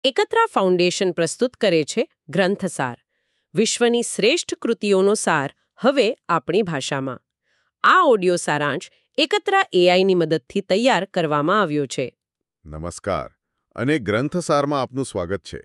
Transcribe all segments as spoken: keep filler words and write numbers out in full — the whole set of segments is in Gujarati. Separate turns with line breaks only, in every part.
એકત્રા ફાઉન્ડેશન પ્રસ્તુત કરે છે ગ્રંથસાર, વિશ્વની શ્રેષ્ઠ કૃતિઓનો સાર હવે આપણી ભાષામાં. આ ઓડિયો સારાંશ એકત્રા એઆઈની મદદથી તૈયાર કરવામાં આવ્યો છે.
નમસ્કાર અને ગ્રંથસારમાં આપનું સ્વાગત છે.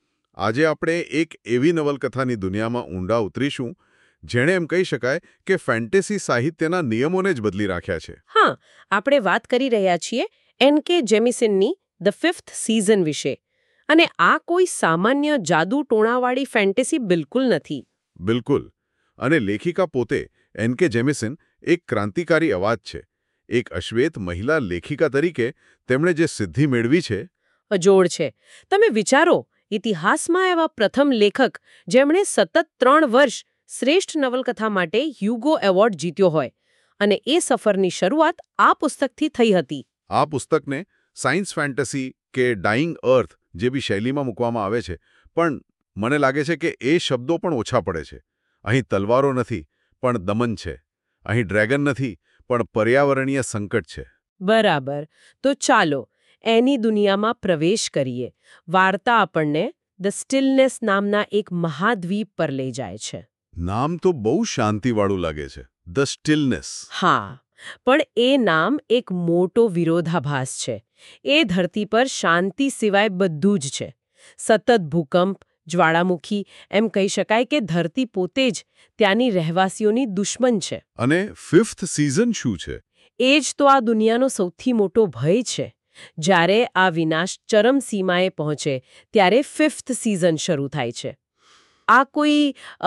આજે આપણે એક એવી નવલકથાની દુનિયામાં ઊંડા ઉતરીશું જેણે એમ કહી શકાય કે ફેન્ટેસી સાહિત્યના નિયમોને જ બદલી રાખ્યા છે.
હા, આપણે વાત કરી રહ્યા છીએ એન કે જેમિસનની ધ ફિફ્થ સીઝન વિશે. અને આ કોઈ સામાન્ય જાદુ ટોણાવાળી ફેન્ટેસી બિલકુલ નથી.
બિલકુલ. અને લેખિકા પોતે એન કે જેમિસન એક ક્રાંતિકારી અવાજ છે. એક અશ્વેત મહિલા લેખિકા તરીકે તેમણે જે સિદ્ધિ મેળવી છે,
અજોડ છે. તમે વિચારો, ઇતિહાસમાં એવા પ્રથમ લેખક જેમણે સતત ત્રણ વર્ષ શ્રેષ્ઠ નવલકથા માટે હ્યુગો એવોર્ડ જીત્યો હોય, અને એ સફરની શરૂઆત આ પુસ્તકથી થઈ હતી.
આ પુસ્તકને સાયન્સ ફેન્ટસી કે ડાઇંગ અર્થ જેવી શૈલીમાં મૂકવામાં આવે છે, પણ મને લાગે છે કે એ શબ્દો પણ ઓછા પડે છે. અહીં તલવારો નથી, પણ દમન છે. અહીં ડ્રેગન નથી, પણ પર્યાવરણીય સંકટ છે.
બરાબર. તો ચાલો એની દુનિયામાં પ્રવેશ કરીએ. વાર્તા આપણને ધ સ્ટિલનેસ નામના એક મહાદ્વીપ પર લઈ જાય છે.
નામ તો બહુ શાંતિવાળું લાગે છે, ધ સ્ટિલનેસ.
હા, પણ એ નામ એક મોટો વિરોધાભાસ છે. એ ધરતી પર શાંતિ સિવાય બધું જ છે. સતત ભૂકંપ, જ્વાળામુખી, એમ કહી શકાય કે ધરતી પોતે જ ત્યાંની રહેવાસીઓની દુશ્મન છે.
અને ફિફ્થ સીઝન શું છે?
એ જ તો આ દુનિયાનો સૌથી મોટો ભય છે. જ્યારે આ વિનાશ ચરમસીમાએ પહોંચે ત્યારે ફિફ્થ સીઝન શરૂ થાય છે. આ કોઈ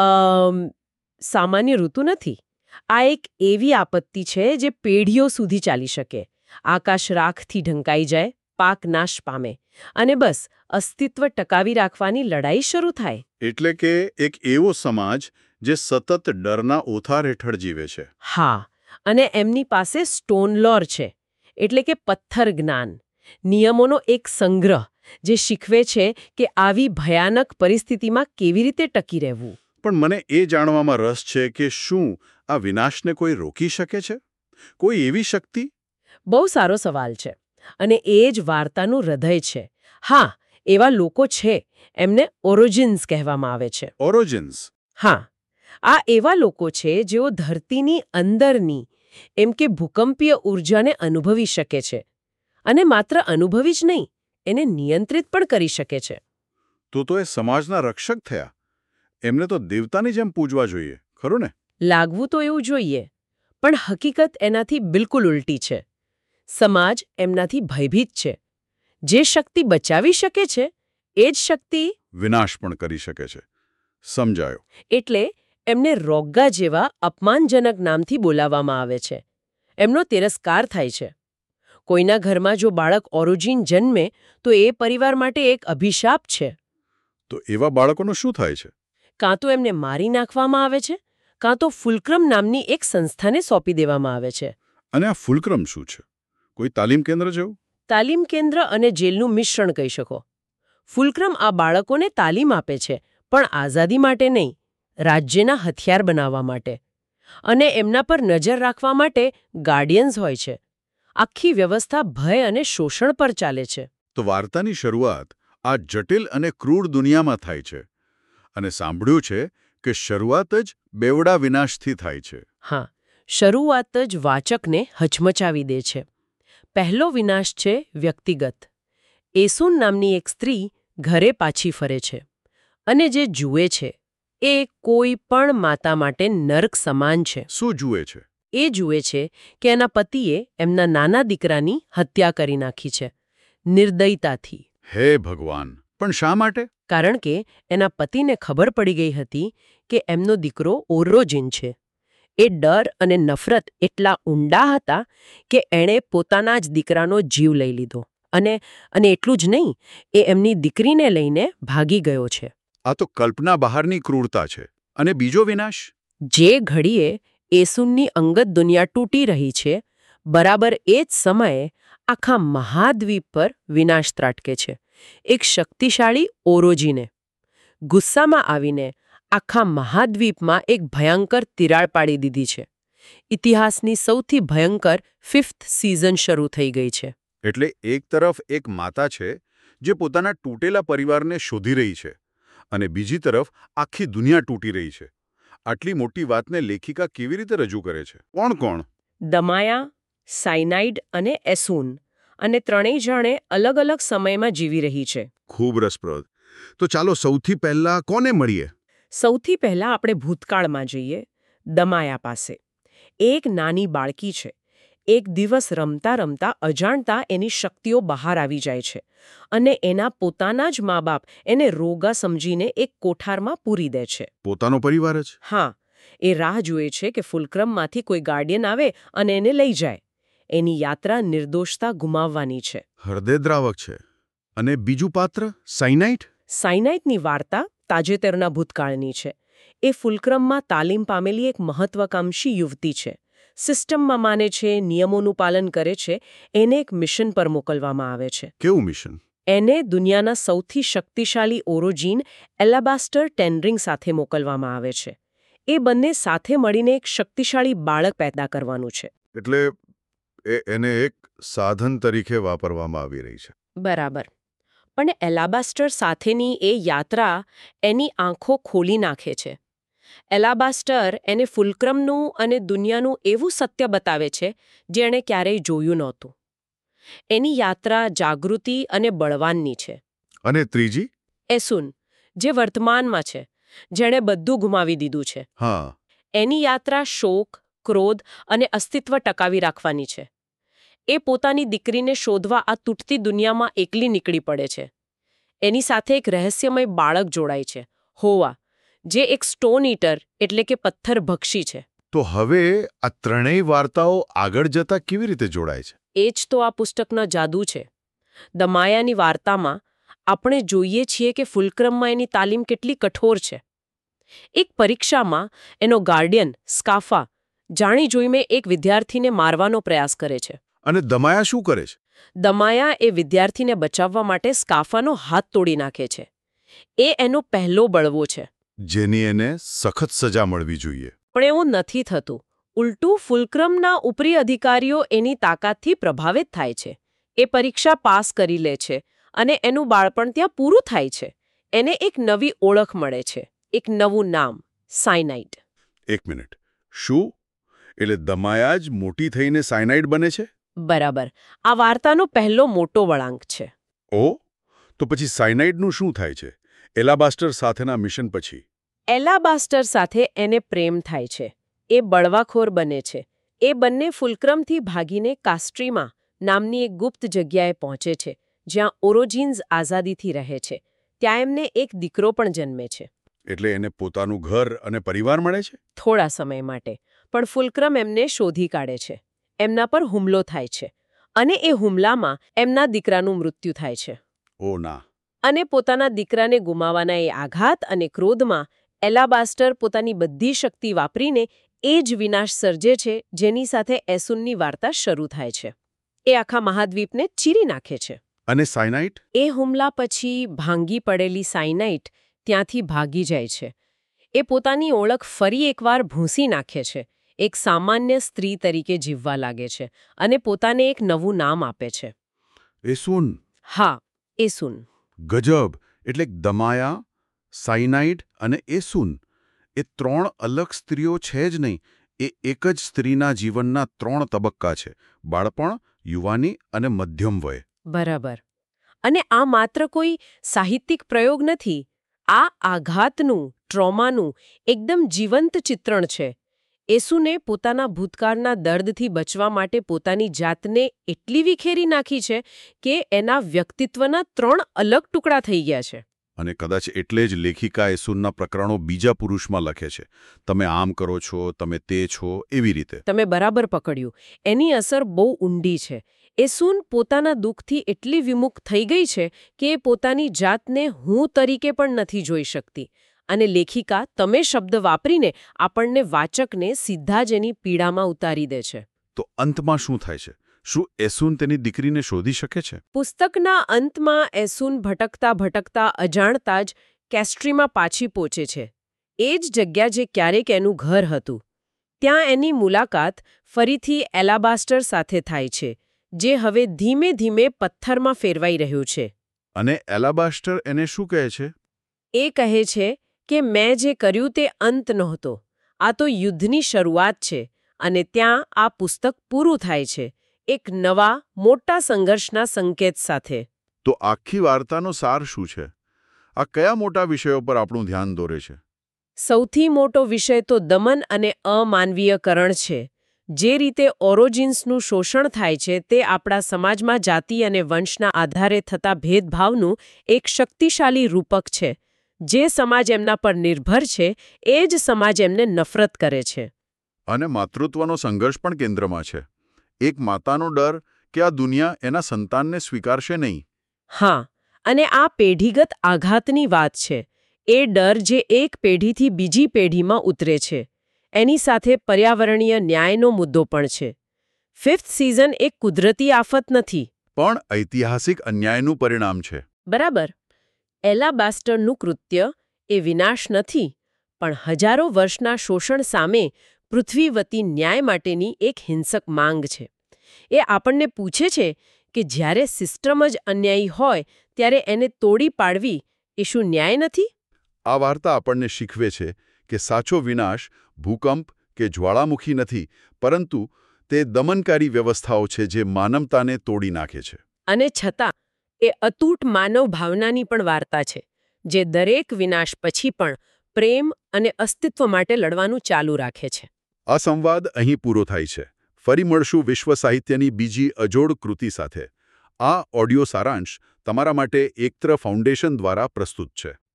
અમ, સામાન્ય ઋતુ નથી. આ એક એવી આપત્તિ છે જે પેઢીઓ સુધી ચાલી શકે. આકાશ રાખથી ઢંકાઈ જાય, પાક નાશ પામે, અને બસ અસ્તિત્વ ટકાવી રાખવાની લડાઈ શરૂ થાય.
એટલે કે એક એવો સમાજ જે સતત ડરના ઓથાર હેઠળ જીવે છે.
હા, અને એમની પાસે સ્ટોન લોર છે, એટલે કે પથ્થર જ્ઞાન, નિયમોનો એક સંગ્રહ જે શીખવે છે કે આવી ભયાનક પરિસ્થિતિમાં કેવી રીતે ટકી રહેવું.
પણ મને એ જાણવામાં રસ છે કે શું આ વિનાશને કોઈ રોકી શકે છે? કોઈ એવી શક્તિ?
બહુ સારો સવાલ છે, અને એ જ વાર્તાનું હૃદય છે. હા, એવા લોકો છે, એમને ઓરોજિન્સ કહેવામાં આવે છે.
ઓરોજિન્સ?
હા, આ એવા લોકો છે જેઓ ધરતીની અંદરની, એમ કે ભૂકંપીય ઊર્જાને અનુભવી શકે છે. અને માત્ર અનુભવી જ નહીં, એને નિયંત્રિત પણ કરી શકે છે.
તો તો એ સમાજના રક્ષક થયા. એમને તો દેવતાની જેમ પૂજવા જોઈએ, ખરું ને?
લાગવું તો એવું જોઈએ, પણ હકીકત એનાથી બિલકુલ ઉલટી છે. સમાજ એમનાથી ભયભીત છે. જે શક્તિ બચાવી શકે છે, એ જ શક્તિ
વિનાશ પણ કરી શકે છે. સમજાયો.
એટલે એમને રોગ્ગા જેવા અપમાનજનક નામથી બોલાવવામાં આવે છે. એમનો તિરસ્કાર થાય છે. કોઈના ઘરમાં જો બાળક ઓરોજીન જન્મે તો એ પરિવાર માટે એક અભિશાપ છે.
તો એવા બાળકોનું શું થાય છે?
કાં તો એમને મારી નાખવામાં આવે છે, કાં તો ફુલક્રમ નામની એક સંસ્થાને સોંપી દેવામાં આવે છે.
અને આ ફુલક્રમ શું છે? કોઈ તાલીમ કેન્દ્ર જેવું?
તાલીમ કેન્દ્ર અને જેલનું મિશ્રણ કહી શકો. ફુલક્રમ આ બાળકોને તાલીમ આપે છે, પણ આઝાદી માટે નહીં, રાજ્યના હથિયાર બનાવવા માટે. અને એમના પર નજર રાખવા માટે ગાર્ડિયન્સ હોય છે. આખી વ્યવસ્થા ભય અને શોષણ પર ચાલે છે.
તો વાર્તાની શરૂઆત આ જટિલ અને ક્રૂર દુનિયામાં થાય છે. અને સાંભળ્યું છે કે શરૂઆત જ બેવડા વિનાશથી થાય છે.
હા, શરૂઆત જ વાચકને હચમચાવી દે છે. પહેલો વિનાશ છે વ્યક્તિગત. એસુન નામની એક સ્ત્રી ઘરે પાછી ફરે છે, અને જે જુએ છે એ કોઈ પણ માતા માટે નર્ક સમાન છે.
શું જુએ છે?
એ જુએ છે કે એના પતિએ એમના નાના દીકરાની હત્યા કરી નાખી છે, નિર્દયતાથી.
હે ભગવાન! પણ શા માટે?
કારણ કે એના પતિને ખબર પડી ગઈ હતી કે એમનો દીકરો ઓરોજીન છે. એ ડર અને નફરત એટલા ઊંડા હતા કે એણે પોતાના જ દીકરાનો જીવ લઈ લીધો. અને અને એટલું જ નહીં, એ એમની દીકરીને લઈને ભાગી ગયો છે.
આ તો કલ્પના બહારની ક્રૂરતા છે. અને બીજો વિનાશ?
જે ઘડીએ એસુનની અંગત દુનિયા તૂટી રહી છે, બરાબર એ જ સમયે આખા મહાદ્વીપ પર વિનાશ ત્રાટકે છે. એક શક્તિશાળી ઓરોજીને ગુસ્સામાં આવીને આખા મહાદ્વીપમાં એક ભયંકર તિરાડ પાડી દીધી છે. ઇતિહાસની સૌથી ભયંકર ફિફ્થ સીઝન શરૂ થઈ ગઈ છે.
એટલે એક તરફ એક માતા છે જે પોતાના તૂટેલા પરિવારને શોધી રહી છે અને બીજી તરફ આખી દુનિયા તૂટી રહી છે. આટલી મોટી વાતને લેખિકા કેવી રીતે રજૂ કરે છે? કોણ કોણ?
દમાયા, સાયનાઇડ અને એસુન, અને ત્રણેય જણે અલગ અલગ સમયમાં જીવી રહી છે.
ખૂબ રસપ્રદ. તો ચાલો સૌથી પહેલા કોને મળીએ?
સૌથી પહેલા આપણે ભૂતકાળમાં જઈએ, દમાયા પાસે. એક નાની બાળકી છે. એક દિવસ રમતા રમતા અજાણતા એની શક્તિઓ બહાર આવી જાય છે અને એના પોતાના જ મા બાપ એને રોગા સમજીને એક કોઠારમાં પૂરી દે છે.
પોતાનો પરિવાર જ?
હા. એ રાહ જુએ છે કે ફુલક્રમમાંથી કોઈ ગાર્ડિયન આવે અને એને લઈ જાય. એની યાત્રા નિર્દોષતા ગુમાવવાની છે.
હૃદયદ્રાવક છે. અને બીજું પાત્ર, સાયનાઇડ?
સાયનાઇડની વાર્તા તાજેતરના ભૂતકાળની છે. એ ફુલક્રમમાં તાલીમ પામેલી એક મહત્વાકાંક્ષી યુવતી છે. સિસ્ટમમાં માને છે, નિયમોનું પાલન કરે છે. એને એક મિશન પર મોકલવામાં આવે છે.
કેવું મિશન?
એને દુનિયાના સૌથી શક્તિશાળી ઓરોજીન એલાબાસ્ટર ટેનરિંગ સાથે મોકલવામાં આવે છે. એ બંને સાથે મળીને એક શક્તિશાળી બાળક પેદા કરવાનું છે.
એટલે એ એને એક સાધન તરીકે વાપરવામાં આવી રહી છે.
બરાબર. પણ એલાબાસ્ટર સાથેની એ યાત્રા એની આંખો ખોલી નાખે છે. એલાબાસ્ટર એને ફુલક્રમનું અને દુનિયાનું એવું સત્ય બતાવે છે જે એણે ક્યારેય જોયું નહોતું. એની યાત્રા જાગૃતિ અને બળવાનની છે.
અને ત્રીજી?
એસુન, જે વર્તમાનમાં છે, જેણે બધું ગુમાવી દીધું છે.
હા.
એની યાત્રા શોક, ક્રોધ અને અસ્તિત્વ ટકાવી રાખવાની છે. એ પોતાની દીકરીને શોધવા આ તૂટતી દુનિયામાં એકલી નીકળી પડે છે. એની સાથે એક રહસ્યમય બાળક જોડાય છે, હોવા, જે એક સ્ટોન ઈટર એટલે કે પથ્થર ભક્ષી છે.
તો હવે આ ત્રણેય વાર્તાઓ આગળ જતા કેવી રીતે જોડાય છે?
એ જ તો આ પુસ્તકનો જાદુ છે. દમાયાની વાર્તામાં આપણે જોઈએ છીએ કે ફુલક્રમમાં એની તાલીમ કેટલી કઠોર છે. એક પરીક્ષામાં એનો ગાર્ડિયન, સ્કાફા, જાણી જોઈને એક વિદ્યાર્થીને મારવાનો પ્રયાસ કરે છે.
અને દમાયા શું કરે છે?
દમાયા એ વિદ્યાર્થીને બચાવવા માટે સ્કાફાનો હાથ તોડી નાખે છે. એ એનો પહેલો બળવો છે.
જેની એને સખત સજા મળવી જોઈએ.
પણ એવું નથી થતું. ઉલટું ફુલક્રમના ઉપરી અધિકારીઓ એની તાકાતથી પ્રભાવિત થાય છે. એ પરીક્ષા પાસ કરી લે છે અને એનું બાળપણ ત્યાં પૂરું થાય છે. એને એક નવી ઓળખ મળે છે, એક નવું નામ, સાયનાઇડ.
એક મિનિટ. શું? એટલે દમાયા જ મોટી થઈને સાયનાઇડ બને છે?
બરાબર. આ વાર્તાનો પહેલો મોટો વળાંક છે.
ઓ, તો પછી સાયનાઇડનું શું થાય છે એલાબાસ્ટર સાથેના મિશન પછી?
એલાબાસ્ટર સાથે એને પ્રેમ થાય છે. એ બળવાખોર બને છે. એ બંને ફુલક્રમથી ભાગીને કાસ્ટ્રીમાં નામની એક ગુપ્ત જગ્યાએ પહોંચે છે, જ્યાં ઓરોજીન્સ આઝાદીથી રહે છે. ત્યાં એમને એક દીકરો પણ જન્મે છે.
એટલે એને પોતાનું ઘર અને પરિવાર મળે છે?
થોડા સમય માટે. પણ ફુલક્રમ એમને શોધી કાઢે છે. એમના પર હુમલો થાય છે. અને એ હુમલામાં એમના દીકરાનું મૃત્યુ થાય છે.
ઓ ના.
અને પોતાના દીકરાને ગુમાવવાના એ આઘાત અને ક્રોધમાં એલાબાસ્ટર પોતાની બધી શક્તિ વાપરીને એ જ વિનાશ સર્જે છે જેની સાથે એસુનની વાર્તા શરૂ થાય છે. એ આખા મહાદ્વીપને ચીરી નાખે છે.
અને સાયનાઇડ?
એ હુમલા પછી ભાંગી પડેલી સાયનાઇડ ત્યાંથી ભાગી જાય છે. એ પોતાની ઓળખ ફરી એકવાર ભૂંસી નાખે છે. એક સામાન્ય સ્ત્રી તરીકે જીવવા લાગે છે અને પોતાને એક નવું નામ આપે છે.
એસુન?
હા, એસુન.
ગજબ. એટલે દમાયા, સાયનાઇડ અને એસુન એ ત્રણ અલગ સ્ત્રીઓ છે જ નહીં, એ એક જ સ્ત્રીના જીવનના ત્રણ તબક્કા છે: બાળપણ, યુવાની અને મધ્યમ વય.
બરાબર. અને આ માત્ર કોઈ સાહિત્યિક પ્રયોગ નથી. આ આઘાતનું, ટ્રોમાનું એકદમ જીવંત ચિત્રણ છે. એસુને પોતાના ભૂતકાળના દર્દથી બચવા માટે પોતાની જાતને એટલી વિખેરી નાખી છે કે એના વ્યક્તિત્વના ત્રણ અલગ ટુકડા થઈ ગયા છે.
અને કદાચ એટલે જ લેખિકા એસુનના પ્રકરણો બીજા પુરુષમાં લખે છે. તમે આમ કરો છો, તમે તે છો, એવી રીતે.
તમે બરાબર પકડ્યું. એની અસર બહુ ઊંડી છે. એસુન પોતાના દુઃખથી એટલી વિમુખ થઈ ગઈ છે કે એ પોતાની જાતને હું તરીકે પણ નથી જોઈ શકતી. અને લેખિકા તમે શબ્દ વાપરીને આપણને વાચકને સીધા જ એની પીડામાં ઉતારી દે છે.
તો અંતમાં શું થાય છે? શું એસુન તેની દીકરીને શોધી શકે છે?
પુસ્તકના અંતમાં એસુન ભટકતા ભટકતા અજાણતા જ કેસ્ટ્રીમાં પાછી પહોંચે છે. એ જ જગ્યા જે ક્યારેક એનું ઘર હતું. ત્યાં એની મુલાકાત ફરીથી એલાબાસ્ટર સાથે થાય છે, જે હવે ધીમે ધીમે પથ્થરમાં ફેરવાઈ રહ્યું છે.
અને એલાબાસ્ટર એને શું કહે છે?
એ કહે છે કે મેં જે કર્યું તે અંત નહોતો, આ તો યુદ્ધની શરૂઆત છે અને ત્યાં આ પુસ્તક પૂરું થાય છે એક નવા મોટા સંઘર્ષના સંકેત સાથે.
તો આખી વાર્તાનો સાર શું છે? આ કયા મોટા વિષયો પર આપણું ધ્યાન દોરે છે?
સૌથી મોટો વિષય તો દમન અને અમાનવીયકરણ છે. જે રીતે ઓરોજિન્સનું શોષણ થાય છે તે આપણા સમાજમાં જાતિ અને વંશના આધારે થતા ભેદભાવનું એક શક્તિશાળી રૂપક છે. જે સમાજ એમના પર નિર્ભર છે એ જ સમાજ એમને નફરત કરે છે.
અને માતૃત્વનો સંઘર્ષ પણ કેન્દ્રમાં છે. એક માતાનો ડર કે આ દુનિયા એના સંતાનને સ્વીકારશે નહીં.
હા, અને આ પેઢીગત આઘાતની વાત છે. એ ડર જે એક પેઢીથી બીજી પેઢીમાં ઉતરે છે. એની સાથે પર્યાવરણીય ન્યાયનો મુદ્દો પણ છે. ફિફ્થ સિઝન એક કુદરતી આફત નથી,
પણ ઐતિહાસિક અન્યાયનું પરિણામ છે.
બરાબર. એલાબાસ્ટરનું કૃત્ય એ વિનાશ નથી, પણ હજારો વર્ષના શોષણ સામે પૃથ્વી વતી ન્યાય માટેની એક હિંસક માંગ છે. એ આપણને પૂછે છે કે જ્યારે સિસ્ટમ જ અન્યાયી હોય ત્યારે એને તોડી પાડવી એ શું ન્યાય નથી?
આ વાર્તા આપણને શીખવે છે કે સાચો વિનાશ ભૂકંપ કે જ્વાળામુખી નથી, પરંતુ તે દમનકારી વ્યવસ્થાઓ છે જે માનવતાને તોડી નાખે છે.
અને છતાં એ અતૂટ માનવ ભાવનાની પણ વાર્તા છે, જે દરેક વિનાશ પછી પણ પ્રેમ અને અસ્તિત્વ માટે લડવાનું ચાલુ રાખે છે.
આ સંવાદ અહીં પૂરો થાય છે. ફરી મળશું વિશ્વ સાહિત્યની બીજી અજોડ કૃતિ સાથે. આ ઓડિયો સારાંશ તમારા માટે એકત્ર ફાઉન્ડેશન દ્વારા પ્રસ્તુત છે.